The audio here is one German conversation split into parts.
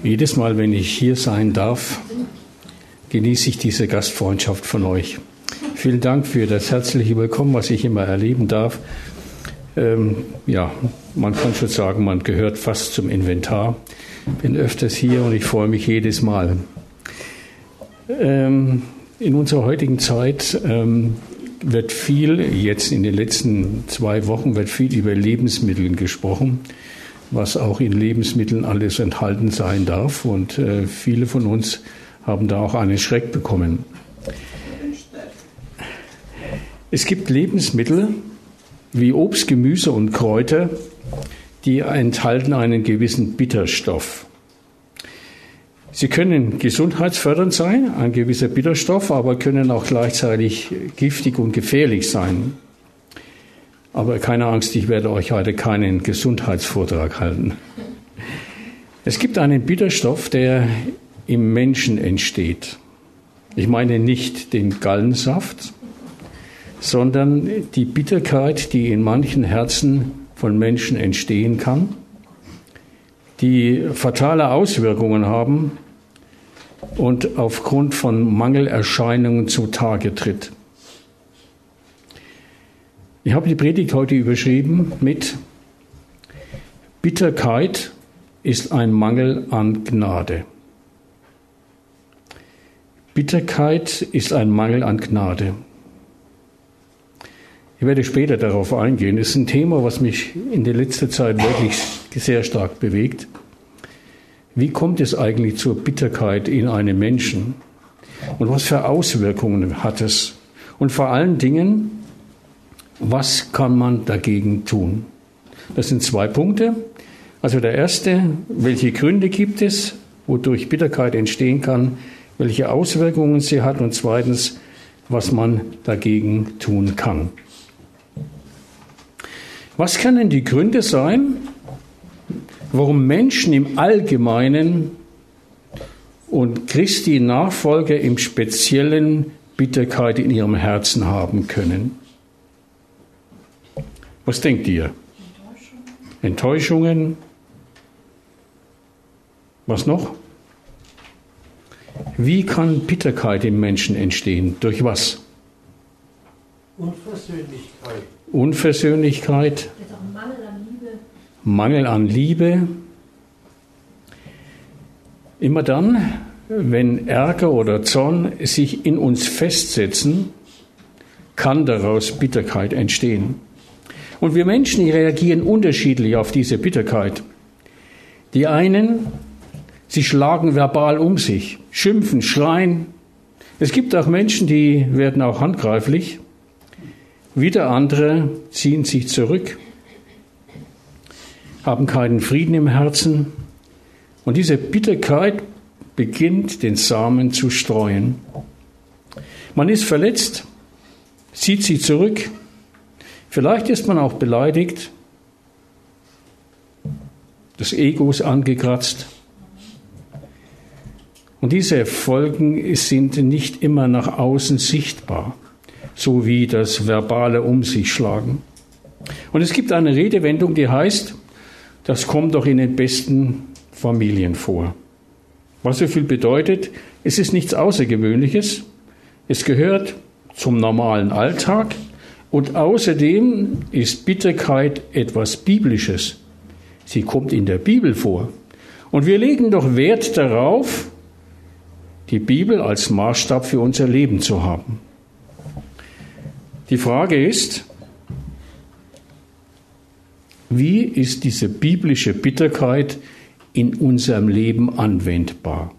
Jedes Mal, wenn ich hier sein darf, genieße ich diese Gastfreundschaft von euch. Vielen Dank für das herzliche Willkommen, was ich immer erleben darf. Man kann schon sagen, man gehört fast zum Inventar. Bin öfters hier und ich freue mich jedes Mal. In unserer heutigen Zeit wird viel, jetzt in den letzten 2 Wochen, wird viel über Lebensmittel gesprochen, was auch in Lebensmitteln alles enthalten sein darf. Und viele von uns haben da auch einen Schreck bekommen. Es gibt Lebensmittel wie Obst, Gemüse und Kräuter, die enthalten einen gewissen Bitterstoff. Sie können gesundheitsfördernd sein, ein gewisser Bitterstoff, aber können auch gleichzeitig giftig und gefährlich sein. Aber keine Angst, ich werde euch heute keinen Gesundheitsvortrag halten. Es gibt einen Bitterstoff, der im Menschen entsteht. Ich meine nicht den Gallensaft, sondern die Bitterkeit, die in manchen Herzen von Menschen entstehen kann, die fatale Auswirkungen haben und aufgrund von Mangelerscheinungen zutage tritt. Ich habe die Predigt heute überschrieben mit Bitterkeit ist ein Mangel an Gnade. Bitterkeit ist ein Mangel an Gnade. Ich werde später darauf eingehen. Es ist ein Thema, was mich in der letzten Zeit wirklich sehr stark bewegt. Wie kommt es eigentlich zur Bitterkeit in einem Menschen? Und was für Auswirkungen hat es? Und vor allen Dingen, was kann man dagegen tun? Das sind 2 Punkte. Also der erste, welche Gründe gibt es, wodurch Bitterkeit entstehen kann, welche Auswirkungen sie hat und zweitens, was man dagegen tun kann. Was können die Gründe sein, warum Menschen im Allgemeinen und Christi Nachfolger im Speziellen Bitterkeit in ihrem Herzen haben können? Was denkt ihr? Enttäuschungen? Was noch? Wie kann Bitterkeit im Menschen entstehen? Durch was? Unversöhnlichkeit. Unversöhnlichkeit. Mangel an Liebe. Immer dann, wenn Ärger oder Zorn sich in uns festsetzen, kann daraus Bitterkeit entstehen. Und wir Menschen reagieren unterschiedlich auf diese Bitterkeit. Die einen, sie schlagen verbal um sich, schimpfen, schreien. Es gibt auch Menschen, die werden auch handgreiflich. Wieder andere ziehen sich zurück, haben keinen Frieden im Herzen. Und diese Bitterkeit beginnt, den Samen zu streuen. Man ist verletzt, zieht sich zurück. Vielleicht ist man auch beleidigt, das Ego ist angekratzt. Und diese Folgen sind nicht immer nach außen sichtbar, so wie das verbale Um sich schlagen. Und es gibt eine Redewendung, die heißt, das kommt doch in den besten Familien vor. Was so viel bedeutet, es ist nichts Außergewöhnliches, es gehört zum normalen Alltag und außerdem ist Bitterkeit etwas Biblisches. Sie kommt in der Bibel vor. Und wir legen doch Wert darauf, die Bibel als Maßstab für unser Leben zu haben. Die Frage ist, wie ist diese biblische Bitterkeit in unserem Leben anwendbar?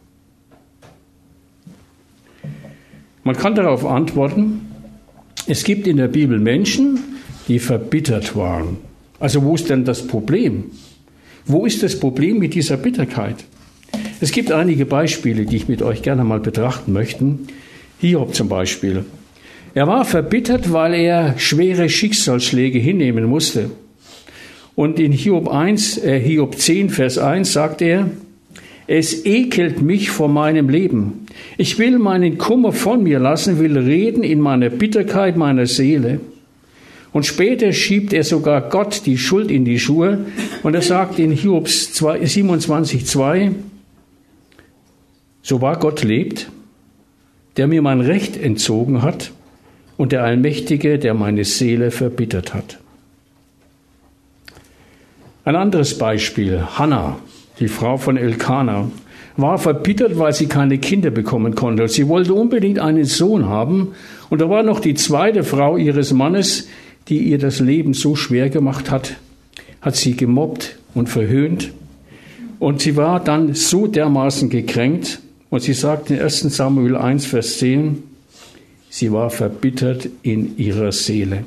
Man kann darauf antworten, es gibt in der Bibel Menschen, die verbittert waren. Also wo ist denn das Problem? Wo ist das Problem mit dieser Bitterkeit? Es gibt einige Beispiele, die ich mit euch gerne mal betrachten möchte. Hiob zum Beispiel. Er war verbittert, weil er schwere Schicksalsschläge hinnehmen musste. Und in Hiob 10, Vers 1 sagt er, es ekelt mich vor meinem Leben. Ich will meinen Kummer von mir lassen, will reden in meiner Bitterkeit meiner Seele. Und später schiebt er sogar Gott die Schuld in die Schuhe. Und er sagt in Hiob 27,2, So wahr Gott lebt, der mir mein Recht entzogen hat, und der Allmächtige, der meine Seele verbittert hat. Ein anderes Beispiel, Hannah, die Frau von Elkana, war verbittert, weil sie keine Kinder bekommen konnte. Sie wollte unbedingt einen Sohn haben, und da war noch die zweite Frau ihres Mannes, die ihr das Leben so schwer gemacht hat sie gemobbt und verhöhnt, und sie war dann so dermaßen gekränkt, und sie sagt in 1. Samuel 1, Vers 10, sie war verbittert in ihrer Seele.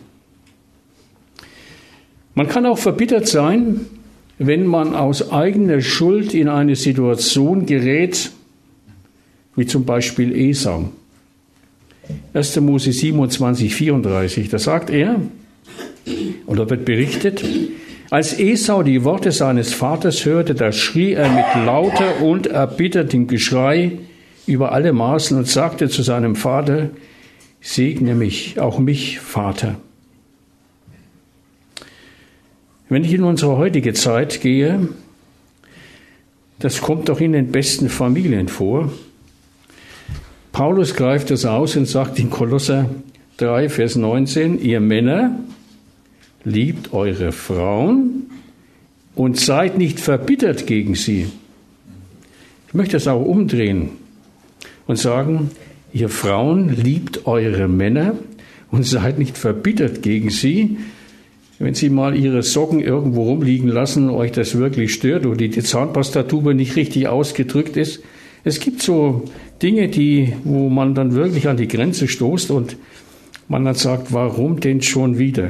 Man kann auch verbittert sein, wenn man aus eigener Schuld in eine Situation gerät, wie zum Beispiel Esau. 1. Mose 27, 34, da sagt er, oder wird berichtet, als Esau die Worte seines Vaters hörte, da schrie er mit lauter und erbittertem Geschrei über alle Maßen und sagte zu seinem Vater, segne mich, auch mich, Vater. Wenn ich in unsere heutige Zeit gehe, das kommt doch in den besten Familien vor. Paulus greift das aus und sagt in Kolosser 3, Vers 19, ihr Männer, liebt eure Frauen und seid nicht verbittert gegen sie. Ich möchte das auch umdrehen und sagen, ihr Frauen, liebt eure Männer und seid nicht verbittert gegen sie. Wenn sie mal ihre Socken irgendwo rumliegen lassen, euch das wirklich stört oder die Zahnpastatube nicht richtig ausgedrückt ist. Es gibt so Dinge, wo man dann wirklich an die Grenze stoßt und man dann sagt, warum denn schon wieder?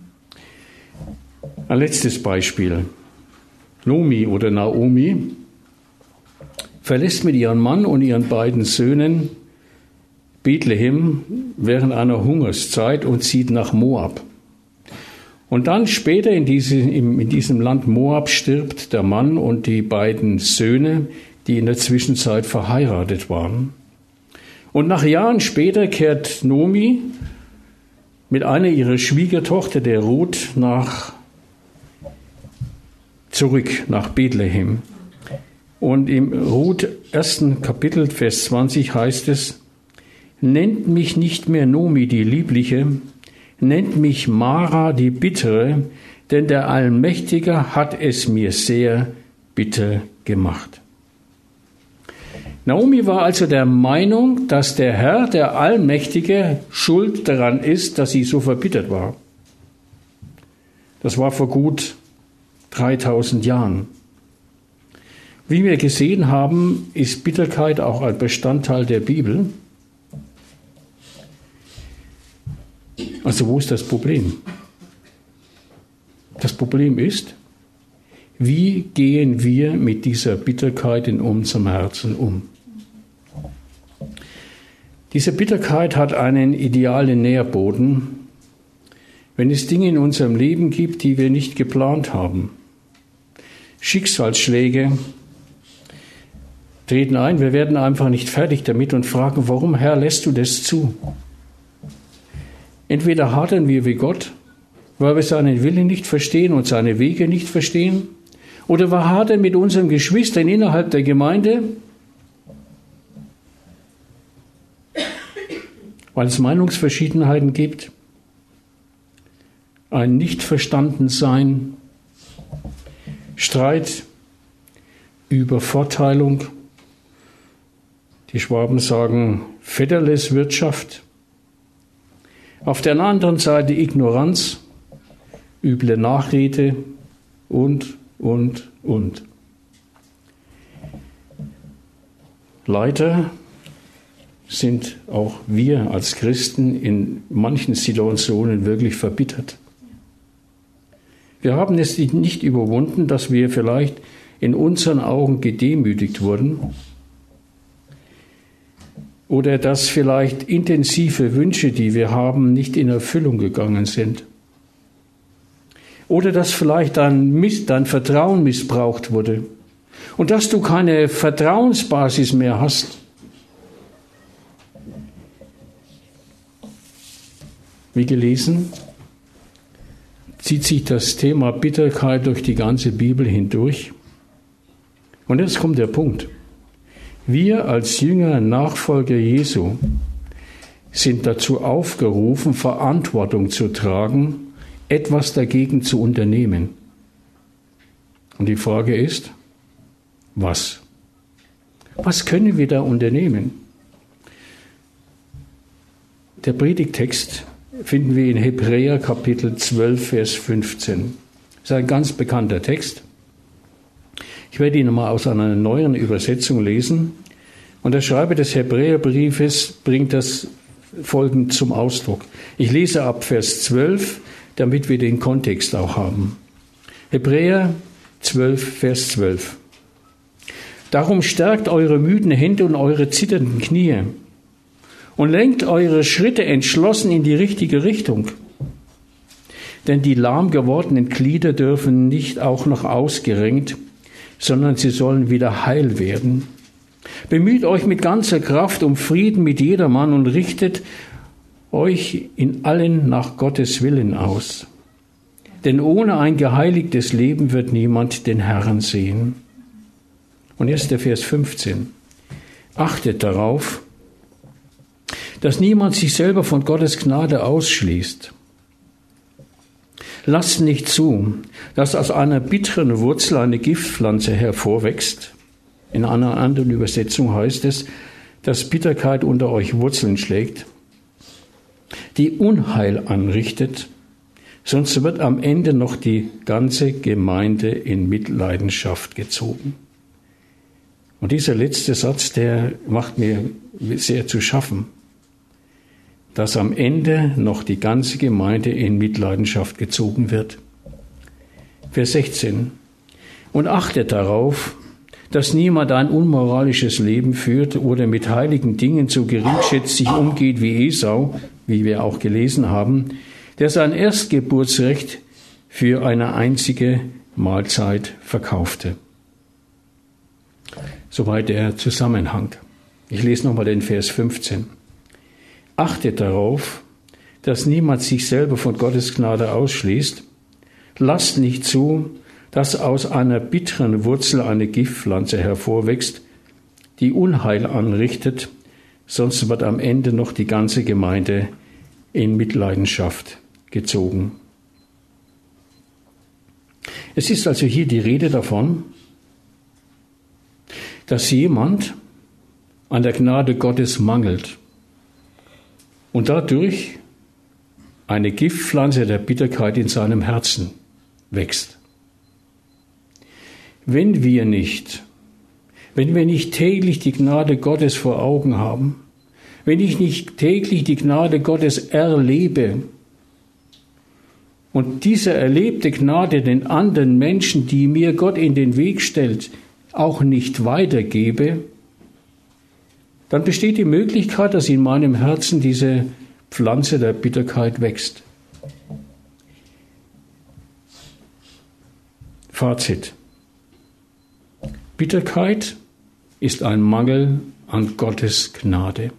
Ein letztes Beispiel. Nomi oder Naomi verlässt mit ihrem Mann und ihren beiden Söhnen Bethlehem während einer Hungerszeit und zieht nach Moab. Und dann später in diesem Land Moab stirbt der Mann und die beiden Söhne, die in der Zwischenzeit verheiratet waren. Und nach Jahren später kehrt Nomi mit einer ihrer Schwiegertochter, der Ruth, zurück nach Bethlehem. Und im Ruth 1. Kapitel, Vers 20 heißt es, nennt mich nicht mehr Nomi, die Liebliche, nennt mich Mara, die Bittere, denn der Allmächtige hat es mir sehr bitter gemacht. Naomi war also der Meinung, dass der Herr, der Allmächtige, schuld daran ist, dass sie so verbittert war. Das war vor gut 3000 Jahren. Wie wir gesehen haben, ist Bitterkeit auch ein Bestandteil der Bibel. Also wo ist das Problem? Das Problem ist, wie gehen wir mit dieser Bitterkeit in unserem Herzen um? Diese Bitterkeit hat einen idealen Nährboden, wenn es Dinge in unserem Leben gibt, die wir nicht geplant haben. Schicksalsschläge treten ein, wir werden einfach nicht fertig damit und fragen, warum, Herr, lässt du das zu? Entweder hadern wir wie Gott, weil wir seinen Willen nicht verstehen und seine Wege nicht verstehen, oder wir hadern mit unseren Geschwistern innerhalb der Gemeinde, weil es Meinungsverschiedenheiten gibt, ein Nichtverstandensein, Streit, Übervorteilung. Die Schwaben sagen Vetterleswirtschaft. Auf der anderen Seite Ignoranz, üble Nachrede und. Leider sind auch wir als Christen in manchen Situationen wirklich verbittert. Wir haben es nicht überwunden, dass wir vielleicht in unseren Augen gedemütigt wurden oder dass vielleicht intensive Wünsche, die wir haben, nicht in Erfüllung gegangen sind. Oder dass vielleicht dein Vertrauen missbraucht wurde und dass du keine Vertrauensbasis mehr hast. Wie gelesen, zieht sich das Thema Bitterkeit durch die ganze Bibel hindurch. Und jetzt kommt der Punkt. Wir als Jünger, Nachfolger Jesu sind dazu aufgerufen, Verantwortung zu tragen, etwas dagegen zu unternehmen. Und die Frage ist, was? Was können wir da unternehmen? Der Predigtext finden wir in Hebräer Kapitel 12, Vers 15. Das ist ein ganz bekannter Text. Ich werde ihn mal aus einer neueren Übersetzung lesen. Und der Schreiber des Hebräerbriefes bringt das folgend zum Ausdruck. Ich lese ab Vers 12, damit wir den Kontext auch haben. Hebräer 12, Vers 12. Darum stärkt eure müden Hände und eure zitternden Knie und lenkt eure Schritte entschlossen in die richtige Richtung. Denn die lahm gewordenen Glieder dürfen nicht auch noch ausgerenkt, sondern sie sollen wieder heil werden. Bemüht euch mit ganzer Kraft um Frieden mit jedermann und richtet euch in allen nach Gottes Willen aus. Denn ohne ein geheiligtes Leben wird niemand den Herrn sehen. Und jetzt der Vers 15. Achtet darauf, dass niemand sich selber von Gottes Gnade ausschließt. Lasst nicht zu, dass aus einer bitteren Wurzel eine Giftpflanze hervorwächst. In einer anderen Übersetzung heißt es, dass Bitterkeit unter euch Wurzeln schlägt, die Unheil anrichtet, sonst wird am Ende noch die ganze Gemeinde in Mitleidenschaft gezogen. Und dieser letzte Satz, der macht mir sehr zu schaffen, dass am Ende noch die ganze Gemeinde in Mitleidenschaft gezogen wird. Vers 16. Und achtet darauf, dass niemand ein unmoralisches Leben führt oder mit heiligen Dingen so geringschätzig umgeht wie Esau, wie wir auch gelesen haben, der sein Erstgeburtsrecht für eine einzige Mahlzeit verkaufte. Soweit der Zusammenhang. Ich lese nochmal den Vers 15. Achtet darauf, dass niemand sich selber von Gottes Gnade ausschließt. Lasst nicht zu, dass aus einer bitteren Wurzel eine Giftpflanze hervorwächst, die Unheil anrichtet, sonst wird am Ende noch die ganze Gemeinde in Mitleidenschaft gezogen. Es ist also hier die Rede davon, dass jemand an der Gnade Gottes mangelt und dadurch eine Giftpflanze der Bitterkeit in seinem Herzen wächst. Wenn wir nicht täglich die Gnade Gottes vor Augen haben, wenn ich nicht täglich die Gnade Gottes erlebe und diese erlebte Gnade den anderen Menschen, die mir Gott in den Weg stellt, auch nicht weitergebe, dann besteht die Möglichkeit, dass in meinem Herzen diese Pflanze der Bitterkeit wächst. Fazit. Bitterkeit ist ein Mangel an Gottes Gnade.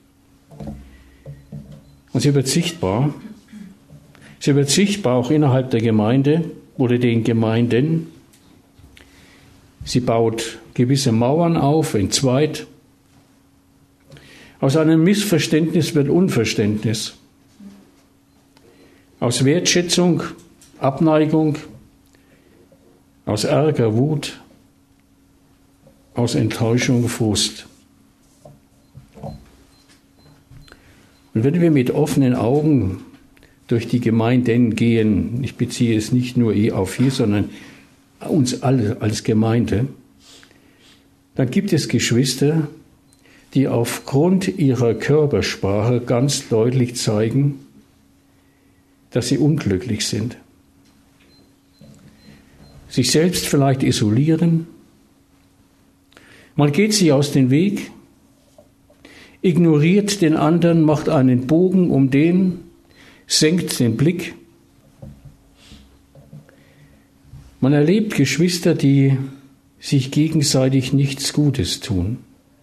Und sie wird sichtbar. Sie wird sichtbar auch innerhalb der Gemeinde oder den Gemeinden. Sie baut gewisse Mauern auf, entzweit. Aus einem Missverständnis wird Unverständnis. Aus Wertschätzung, Abneigung, aus Ärger, Wut, aus Enttäuschung, Frust. Und wenn wir mit offenen Augen durch die Gemeinden gehen, ich beziehe es nicht nur auf hier, sondern uns alle als Gemeinde, dann gibt es Geschwister, die aufgrund ihrer Körpersprache ganz deutlich zeigen, dass sie unglücklich sind. Sich selbst vielleicht isolieren. Man geht sich aus dem Weg, ignoriert den anderen, macht einen Bogen um den, senkt den Blick. Man erlebt Geschwister, die sich gegenseitig nichts Gutes tun.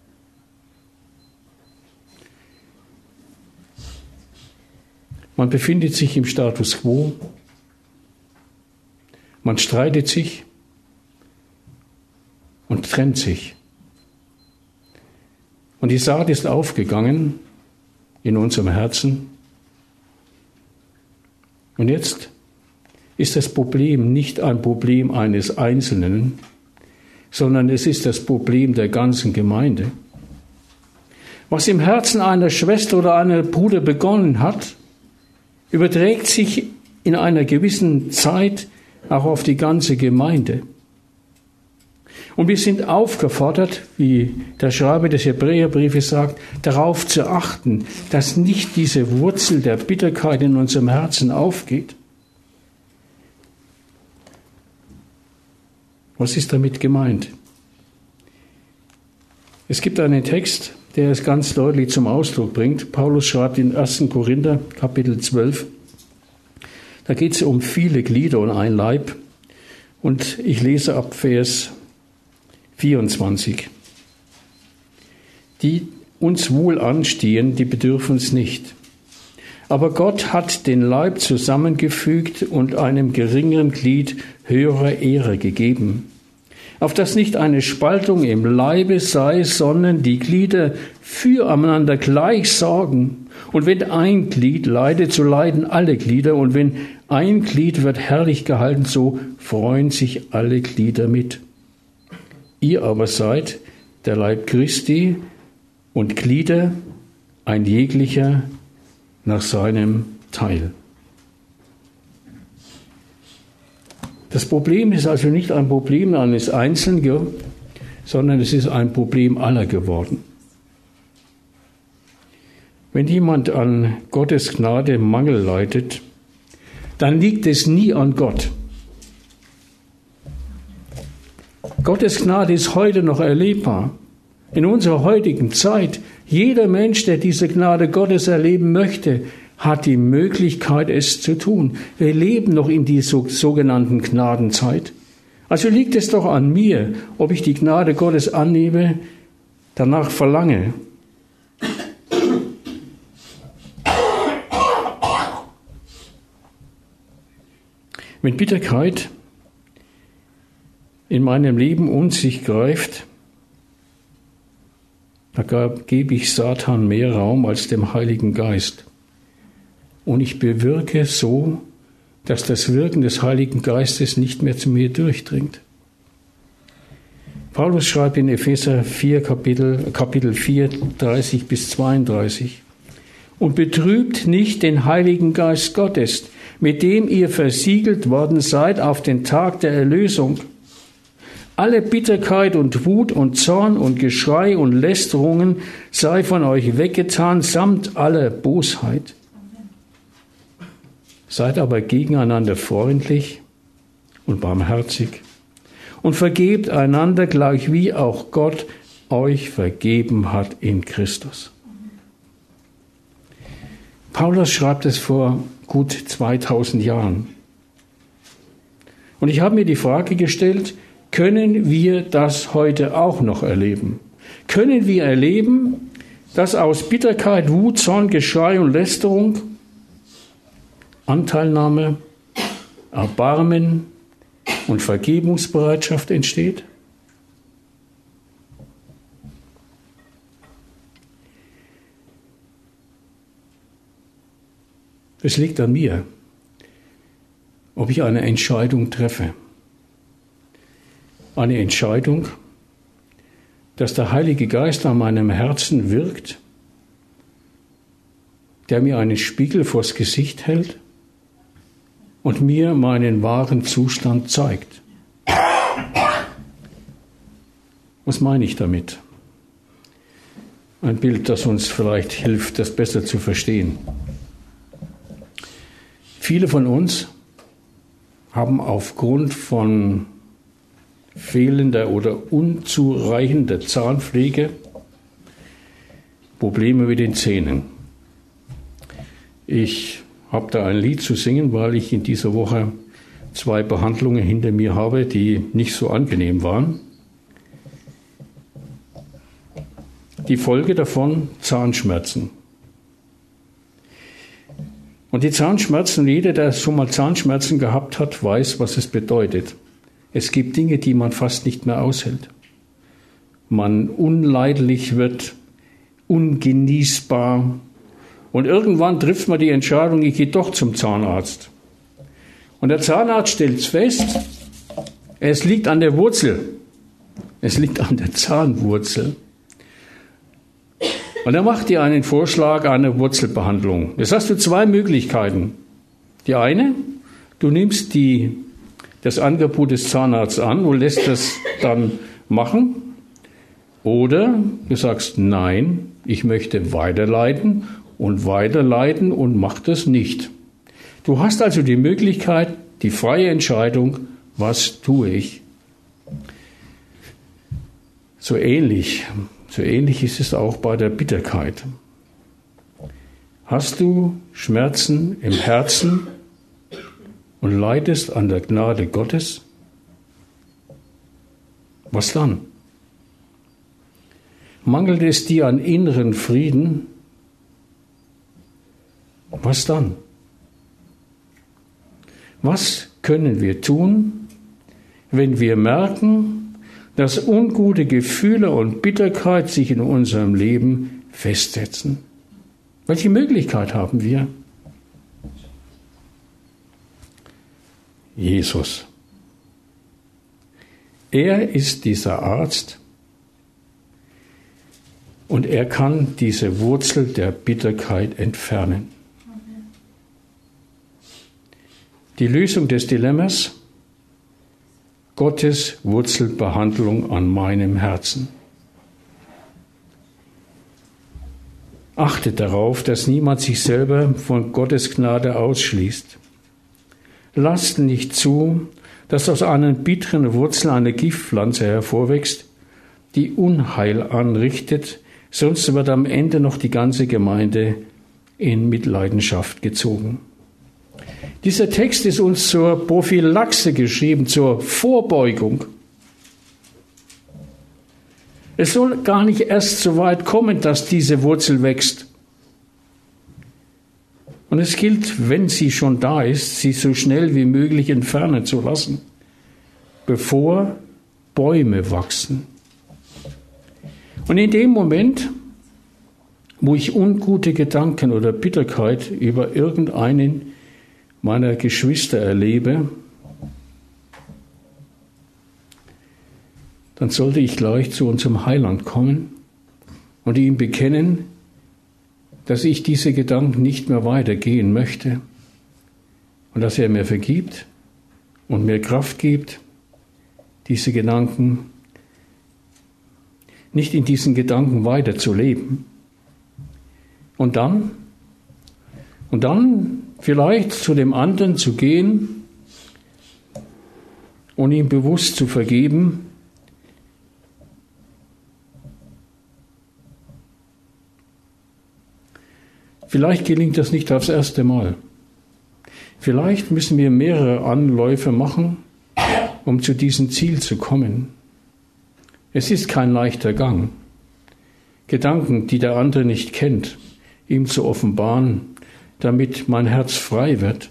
Man befindet sich im Status quo. Man streitet sich und trennt sich. Und die Saat ist aufgegangen in unserem Herzen. Und jetzt ist das Problem nicht ein Problem eines Einzelnen, sondern es ist das Problem der ganzen Gemeinde. Was im Herzen einer Schwester oder einer Bruder begonnen hat, überträgt sich in einer gewissen Zeit auch auf die ganze Gemeinde. Und wir sind aufgefordert, wie der Schreiber des Hebräerbriefes sagt, darauf zu achten, dass nicht diese Wurzel der Bitterkeit in unserem Herzen aufgeht. Was ist damit gemeint? Es gibt einen Text, der es ganz deutlich zum Ausdruck bringt. Paulus schreibt in 1. Korinther, Kapitel 12. Da geht es um viele Glieder und ein Leib. Und ich lese ab Vers 24. Die uns wohl anstehen, die bedürfen es nicht. Aber Gott hat den Leib zusammengefügt und einem geringeren Glied höhere Ehre gegeben, auf dass nicht eine Spaltung im Leibe sei, sondern die Glieder füreinander gleich sorgen. Und wenn ein Glied leidet, so leiden alle Glieder. Und wenn ein Glied wird herrlich gehalten, so freuen sich alle Glieder mit. Ihr aber seid der Leib Christi und Glieder, ein jeglicher nach seinem Teil. Das Problem ist also nicht ein Problem eines Einzelnen, sondern es ist ein Problem aller geworden. Wenn jemand an Gottes Gnade Mangel leidet, dann liegt es nie an Gott. Gottes Gnade ist heute noch erlebbar. In unserer heutigen Zeit, jeder Mensch, der diese Gnade Gottes erleben möchte, hat die Möglichkeit, es zu tun. Wir leben noch in dieser sogenannten Gnadenzeit. Also liegt es doch an mir, ob ich die Gnade Gottes annehme, danach verlange. Wenn Bitterkeit in meinem Leben um sich greift, da gebe ich Satan mehr Raum als dem Heiligen Geist. Und ich bewirke so, dass das Wirken des Heiligen Geistes nicht mehr zu mir durchdringt. Paulus schreibt in Epheser 4, Kapitel 4, 30 bis 32, und betrübt nicht den Heiligen Geist Gottes, mit dem ihr versiegelt worden seid auf den Tag der Erlösung. Alle Bitterkeit und Wut und Zorn und Geschrei und Lästerungen sei von euch weggetan, samt aller Bosheit. Seid aber gegeneinander freundlich und barmherzig und vergebt einander, gleich wie auch Gott euch vergeben hat in Christus. Paulus schreibt es vor gut 2000 Jahren. Und ich habe mir die Frage gestellt, können wir das heute auch noch erleben? Können wir erleben, dass aus Bitterkeit, Wut, Zorn, Geschrei und Lästerung Anteilnahme, Erbarmen und Vergebungsbereitschaft entsteht? Es liegt an mir, ob ich eine Entscheidung treffe. Eine Entscheidung, dass der Heilige Geist an meinem Herzen wirkt, der mir einen Spiegel vors Gesicht hält und mir meinen wahren Zustand zeigt. Was meine ich damit? Ein Bild, das uns vielleicht hilft, das besser zu verstehen. Viele von uns haben aufgrund von fehlender oder unzureichender Zahnpflege Probleme mit den Zähnen. Ich habe da ein Lied zu singen, weil ich in dieser Woche 2 Behandlungen hinter mir habe, die nicht so angenehm waren. Die Folge davon Zahnschmerzen. Und die Zahnschmerzen, jeder, der schon mal Zahnschmerzen gehabt hat, weiß, was es bedeutet. Es gibt Dinge, die man fast nicht mehr aushält. Man unleidlich wird, ungenießbar. Und irgendwann trifft man die Entscheidung, ich gehe doch zum Zahnarzt. Und der Zahnarzt stellt fest, es liegt an der Wurzel. Es liegt an der Zahnwurzel. Und er macht dir einen Vorschlag, eine Wurzelbehandlung. Jetzt hast du zwei Möglichkeiten. Die eine, du nimmst das Angebot des Zahnarztes an und lässt das dann machen. Oder du sagst, nein, ich möchte weiterleiten und mach das nicht. Du hast also die Möglichkeit, die freie Entscheidung, was tue ich? So ähnlich ist es auch bei der Bitterkeit. Hast du Schmerzen im Herzen und leidest an der Gnade Gottes? Was dann? Mangelt es dir an inneren Frieden? Was dann? Was können wir tun, wenn wir merken, dass ungute Gefühle und Bitterkeit sich in unserem Leben festsetzen? Welche Möglichkeit haben wir? Jesus. Er ist dieser Arzt und er kann diese Wurzel der Bitterkeit entfernen. Die Lösung des Dilemmas: Gottes Wurzelbehandlung an meinem Herzen. Achtet darauf, dass niemand sich selber von Gottes Gnade ausschließt. Lasst nicht zu, dass aus einer bitteren Wurzel eine Giftpflanze hervorwächst, die Unheil anrichtet, sonst wird am Ende noch die ganze Gemeinde in Mitleidenschaft gezogen. Dieser Text ist uns zur Prophylaxe geschrieben, zur Vorbeugung. Es soll gar nicht erst so weit kommen, dass diese Wurzel wächst. Und es gilt, wenn sie schon da ist, sie so schnell wie möglich entfernen zu lassen, bevor Bäume wachsen. Und in dem Moment, wo ich ungute Gedanken oder Bitterkeit über irgendeinen meiner Geschwister erlebe, dann sollte ich gleich zu unserem Heiland kommen und ihm bekennen, dass ich diese Gedanken nicht mehr weitergehen möchte und dass er mir vergibt und mir Kraft gibt, diese Gedanken, nicht in diesen Gedanken weiterzuleben. Und dann vielleicht zu dem anderen zu gehen und ihm bewusst zu vergeben, vielleicht gelingt das nicht aufs erste Mal. Vielleicht müssen wir mehrere Anläufe machen, um zu diesem Ziel zu kommen. Es ist kein leichter Gang, Gedanken, die der andere nicht kennt, ihm zu offenbaren, damit mein Herz frei wird.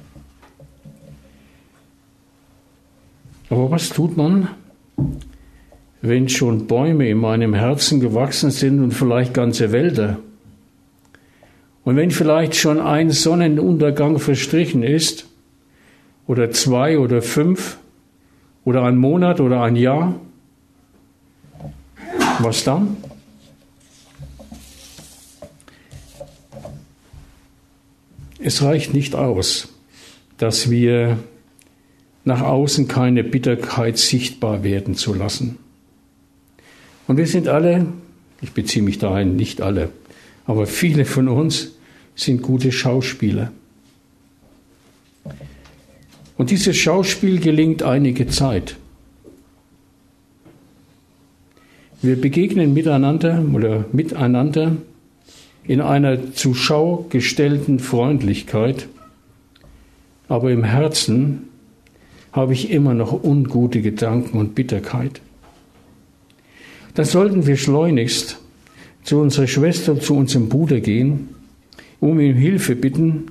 Aber was tut man, wenn schon Bäume in meinem Herzen gewachsen sind und vielleicht ganze Wälder? Und wenn vielleicht schon ein Sonnenuntergang verstrichen ist, oder 2 oder 5, oder ein Monat oder ein Jahr, was dann? Es reicht nicht aus, dass wir nach außen keine Bitterkeit sichtbar werden zu lassen. Und wir sind alle, ich beziehe mich dahin, nicht alle, aber viele von uns sind gute Schauspieler. Und dieses Schauspiel gelingt einige Zeit. Wir begegnen miteinander in einer zur Schau gestellten Freundlichkeit, aber im Herzen habe ich immer noch ungute Gedanken und Bitterkeit. Dann sollten wir schleunigst zu unserer Schwester, zu unserem Bruder gehen, um ihm Hilfe bitten,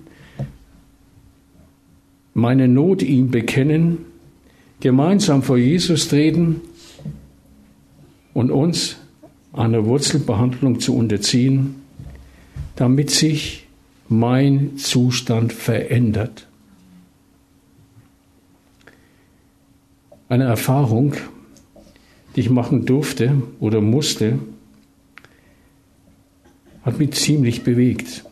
meine Not ihm bekennen, gemeinsam vor Jesus treten und uns einer Wurzelbehandlung zu unterziehen, damit sich mein Zustand verändert. Eine Erfahrung, die ich machen durfte oder musste, hat mich ziemlich bewegt.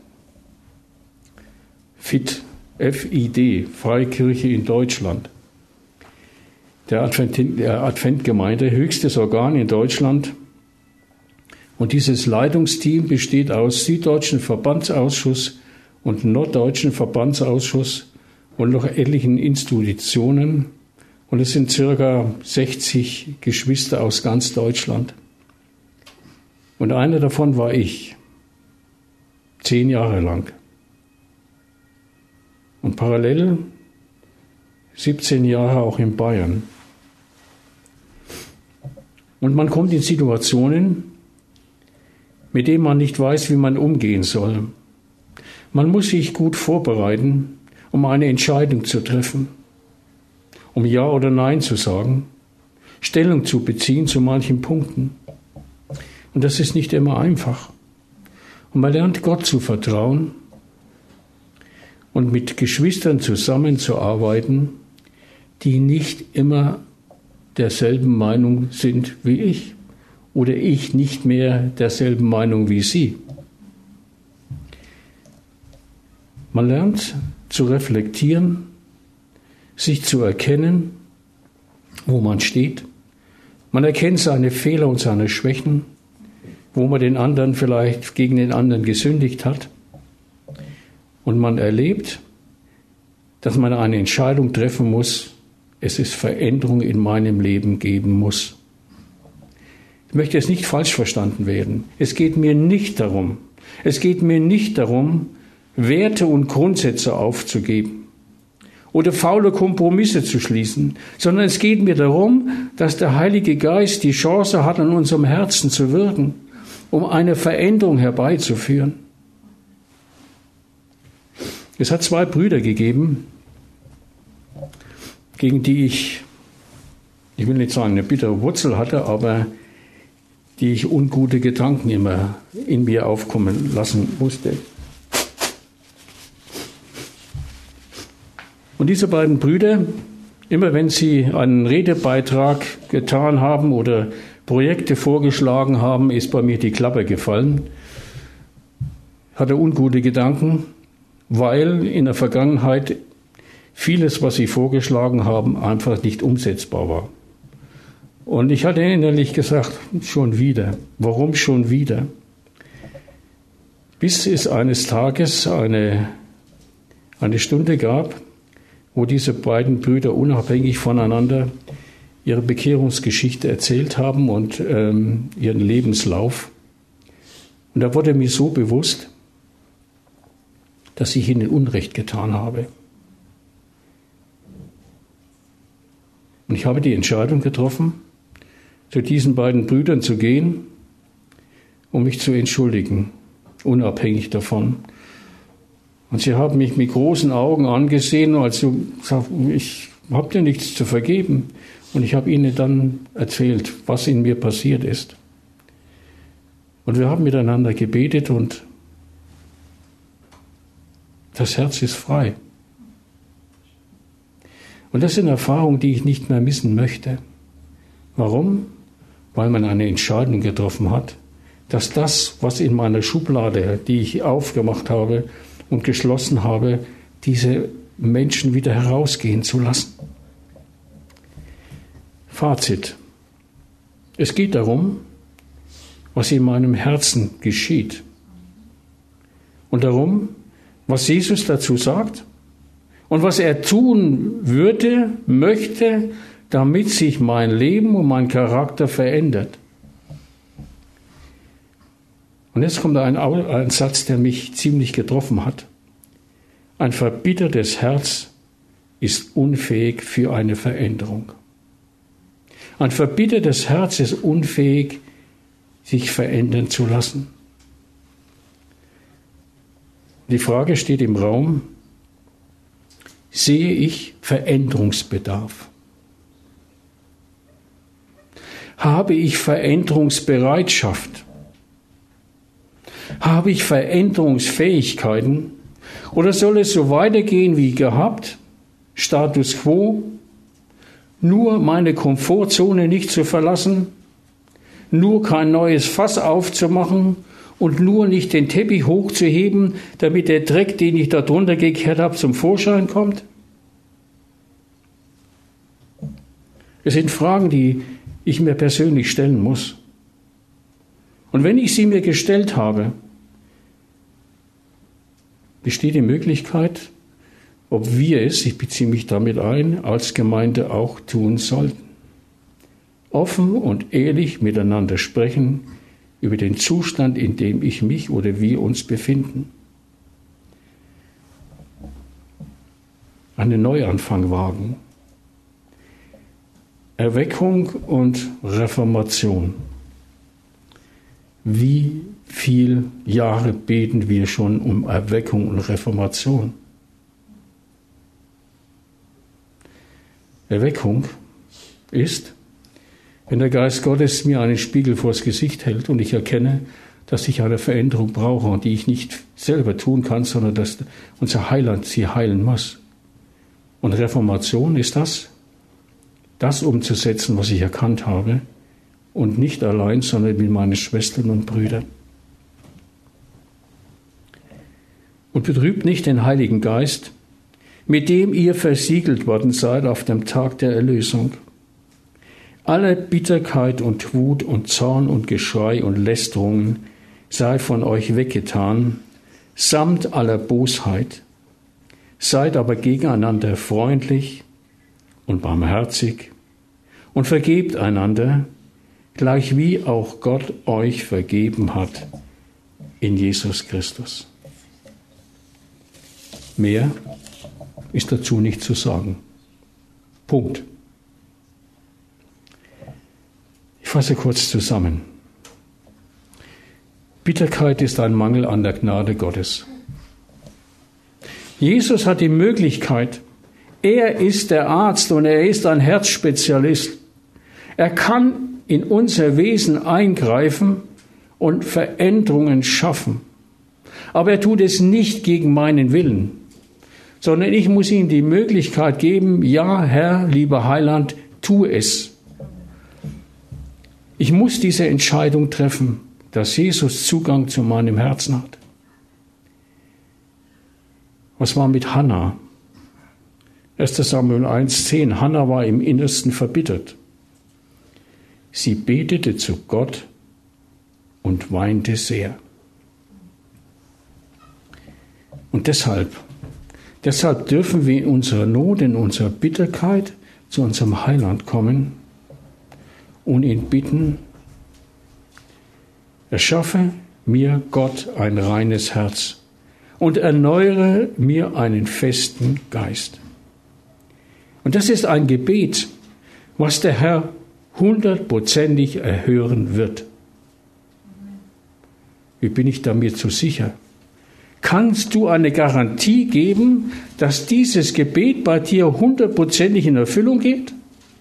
FID, Freikirche in Deutschland. Der Adventgemeinde, höchstes Organ in Deutschland. Und dieses Leitungsteam besteht aus Süddeutschen Verbandsausschuss und Norddeutschen Verbandsausschuss und noch etlichen Institutionen. Und es sind circa 60 Geschwister aus ganz Deutschland. Und einer davon war ich, 10 Jahre lang. Und parallel 17 Jahre auch in Bayern. Und man kommt in Situationen, mit denen man nicht weiß, wie man umgehen soll. Man muss sich gut vorbereiten, um eine Entscheidung zu treffen, um Ja oder Nein zu sagen, Stellung zu beziehen zu manchen Punkten. Und das ist nicht immer einfach. Und man lernt Gott zu vertrauen und mit Geschwistern zusammenzuarbeiten, die nicht immer derselben Meinung sind wie ich oder ich nicht mehr derselben Meinung wie sie. Man lernt zu reflektieren, sich zu erkennen, wo man steht. Man erkennt seine Fehler und seine Schwächen, wo man den anderen vielleicht gegen den anderen gesündigt hat. Und man erlebt, dass man eine Entscheidung treffen muss, es ist Veränderung in meinem Leben geben muss. Ich möchte jetzt nicht falsch verstanden werden. Es geht mir nicht darum, Werte und Grundsätze aufzugeben oder faule Kompromisse zu schließen, sondern es geht mir darum, dass der Heilige Geist die Chance hat, an unserem Herzen zu wirken, um eine Veränderung herbeizuführen. Es hat 2 Brüder gegeben, gegen die ich will nicht sagen, eine bittere Wurzel hatte, aber die ich ungute Gedanken immer in mir aufkommen lassen musste. Und diese beiden Brüder, immer wenn sie einen Redebeitrag getan haben oder Projekte vorgeschlagen haben, ist bei mir die Klappe gefallen, hatte ungute Gedanken, weil in der Vergangenheit vieles, was sie vorgeschlagen haben, einfach nicht umsetzbar war. Und ich hatte innerlich gesagt, schon wieder. Warum schon wieder? Bis es eines Tages eine Stunde gab, wo diese beiden Brüder unabhängig voneinander ihre Bekehrungsgeschichte erzählt haben und ihren Lebenslauf. Und da wurde mir so bewusst, dass ich ihnen Unrecht getan habe. Und ich habe die Entscheidung getroffen, zu diesen beiden Brüdern zu gehen, um mich zu entschuldigen, unabhängig davon. Und sie haben mich mit großen Augen angesehen, also ich habe dir nichts zu vergeben. Und ich habe ihnen dann erzählt, was in mir passiert ist. Und wir haben miteinander gebetet und das Herz ist frei. Und das sind Erfahrungen, die ich nicht mehr missen möchte. Warum? Weil man eine Entscheidung getroffen hat, dass das, was in meiner Schublade, die ich aufgemacht habe und geschlossen habe, diese Menschen wieder herausgehen zu lassen. Fazit. Es geht darum, was in meinem Herzen geschieht. Und darum, was Jesus dazu sagt und was er tun würde, möchte, damit sich mein Leben und mein Charakter verändert. Und jetzt kommt ein Satz, der mich ziemlich getroffen hat. Ein verbittertes Herz ist unfähig für eine Veränderung. Ein verbittertes Herz ist unfähig, sich verändern zu lassen. Die Frage steht im Raum, sehe ich Veränderungsbedarf? Habe ich Veränderungsbereitschaft? Habe ich Veränderungsfähigkeiten? Oder soll es so weitergehen wie gehabt? Status quo? Nur meine Komfortzone nicht zu verlassen? Nur kein neues Fass aufzumachen? Und nur nicht den Teppich hochzuheben, damit der Dreck, den ich da drunter gekehrt habe, zum Vorschein kommt? Es sind Fragen, die ich mir persönlich stellen muss. Und wenn ich sie mir gestellt habe, besteht die Möglichkeit, ob wir es, ich beziehe mich damit ein, als Gemeinde auch tun sollten. Offen und ehrlich miteinander sprechen über den Zustand, in dem ich mich oder wir uns befinden. Einen Neuanfang wagen. Erweckung und Reformation. Wie viele Jahre beten wir schon um Erweckung und Reformation? Erweckung ist, wenn der Geist Gottes mir einen Spiegel vors Gesicht hält und ich erkenne, dass ich eine Veränderung brauche und die ich nicht selber tun kann, sondern dass unser Heiland sie heilen muss. Und Reformation ist das umzusetzen, was ich erkannt habe, und nicht allein, sondern mit meinen Schwestern und Brüdern. Und betrübt nicht den Heiligen Geist, mit dem ihr versiegelt worden seid auf dem Tag der Erlösung. Alle Bitterkeit und Wut und Zorn und Geschrei und Lästerungen sei von euch weggetan, samt aller Bosheit. Seid aber gegeneinander freundlich und barmherzig und vergebt einander, gleichwie auch Gott euch vergeben hat in Jesus Christus. Mehr ist dazu nicht zu sagen. Punkt. Ich fasse kurz zusammen. Bitterkeit ist ein Mangel an der Gnade Gottes. Jesus hat die Möglichkeit, er ist der Arzt und er ist ein Herzspezialist. Er kann in unser Wesen eingreifen und Veränderungen schaffen. Aber er tut es nicht gegen meinen Willen, sondern ich muss ihm die Möglichkeit geben, ja, Herr, lieber Heiland, tu es. Ich muss diese Entscheidung treffen, dass Jesus Zugang zu meinem Herzen hat. Was war mit Hannah? 1. Samuel 1,10. Hannah war im Innersten verbittert. Sie betete zu Gott und weinte sehr. Und deshalb dürfen wir in unserer Not, in unserer Bitterkeit zu unserem Heiland kommen und ihn bitten, erschaffe mir, Gott, ein reines Herz und erneuere mir einen festen Geist. Und das ist ein Gebet, was der Herr 100%ig erhören wird. Wie bin ich damit so sicher? Kannst du eine Garantie geben, dass dieses Gebet bei dir 100%ig in Erfüllung geht?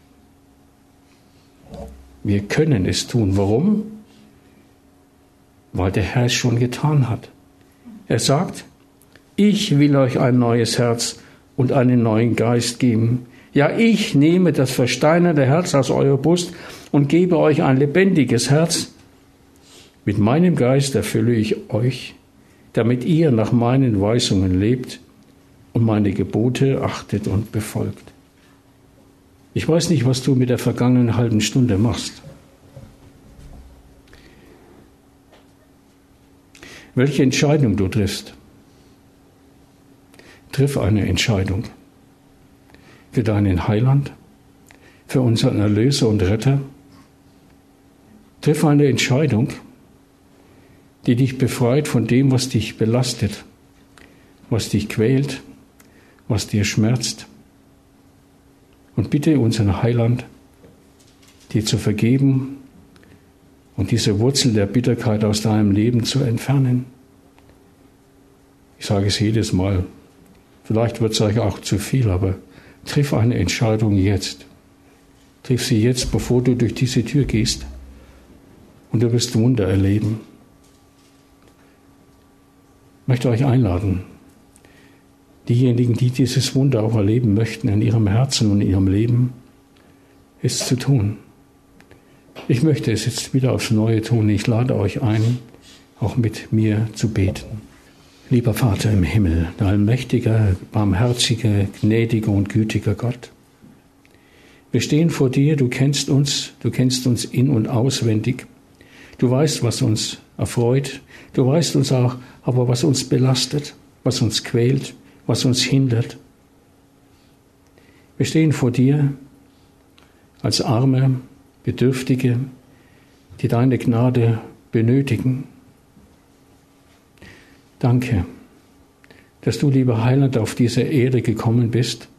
Wir können es tun. Warum? Weil der Herr es schon getan hat. Er sagt, ich will euch ein neues Herz und einen neuen Geist geben. Ja, ich nehme das versteinerte Herz aus eurer Brust und gebe euch ein lebendiges Herz. Mit meinem Geist erfülle ich euch, damit ihr nach meinen Weisungen lebt und meine Gebote achtet und befolgt. Ich weiß nicht, was du mit der vergangenen halben Stunde machst. Welche Entscheidung du triffst. Triff eine Entscheidung für deinen Heiland, für unseren Erlöser und Retter. Triff eine Entscheidung, die dich befreit von dem, was dich belastet, was dich quält, was dir schmerzt. Und bitte unseren Heiland, dir zu vergeben und diese Wurzel der Bitterkeit aus deinem Leben zu entfernen. Ich sage es jedes Mal, vielleicht wird es euch auch zu viel, aber triff eine Entscheidung jetzt. Triff sie jetzt, bevor du durch diese Tür gehst. Und du wirst Wunder erleben. Ich möchte euch einladen, diejenigen, die dieses Wunder auch erleben möchten in ihrem Herzen und in ihrem Leben, es zu tun. Ich möchte es jetzt wieder aufs Neue tun. Ich lade euch ein, auch mit mir zu beten. Lieber Vater im Himmel, der allmächtige, barmherzige, gnädige und gütige Gott. Wir stehen vor dir, du kennst uns in- und auswendig. Du weißt, was uns erfreut. Du weißt uns auch, aber was uns belastet, was uns quält, was uns hindert. Wir stehen vor dir als Arme, Bedürftige, die deine Gnade benötigen. Danke, dass du, lieber Heiland, auf diese Erde gekommen bist,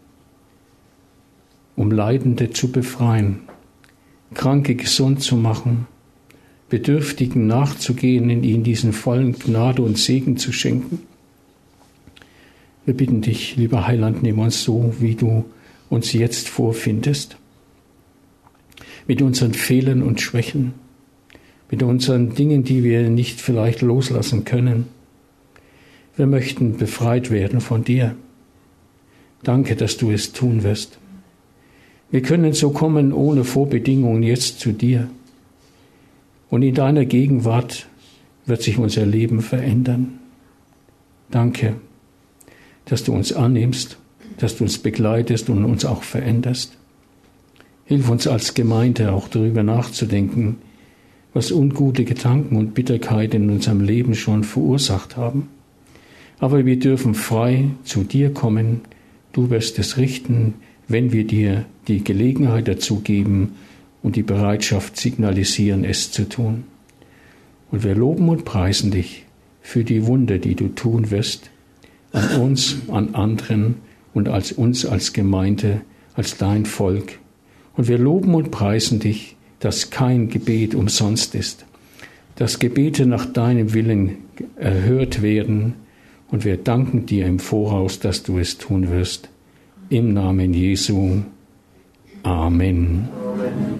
um Leidende zu befreien, Kranke gesund zu machen, Bedürftigen nachzugehen, in ihnen diesen vollen Gnade und Segen zu schenken. Wir bitten dich, lieber Heiland, nimm uns so, wie du uns jetzt vorfindest, mit unseren Fehlern und Schwächen, mit unseren Dingen, die wir nicht vielleicht loslassen können. Wir möchten befreit werden von dir. Danke, dass du es tun wirst. Wir können so kommen ohne Vorbedingungen jetzt zu dir. Und in deiner Gegenwart wird sich unser Leben verändern. Danke, dass du uns annimmst, dass du uns begleitest und uns auch veränderst. Hilf uns als Gemeinde auch darüber nachzudenken, was ungute Gedanken und Bitterkeit in unserem Leben schon verursacht haben. Aber wir dürfen frei zu dir kommen. Du wirst es richten, wenn wir dir die Gelegenheit dazu geben und die Bereitschaft signalisieren, es zu tun. Und wir loben und preisen dich für die Wunder, die du tun wirst, an uns, an anderen und als uns als Gemeinde, als dein Volk. Und wir loben und preisen dich, dass kein Gebet umsonst ist, dass Gebete nach deinem Willen erhört werden. Und wir danken dir im Voraus, dass du es tun wirst. Im Namen Jesu. Amen. Amen.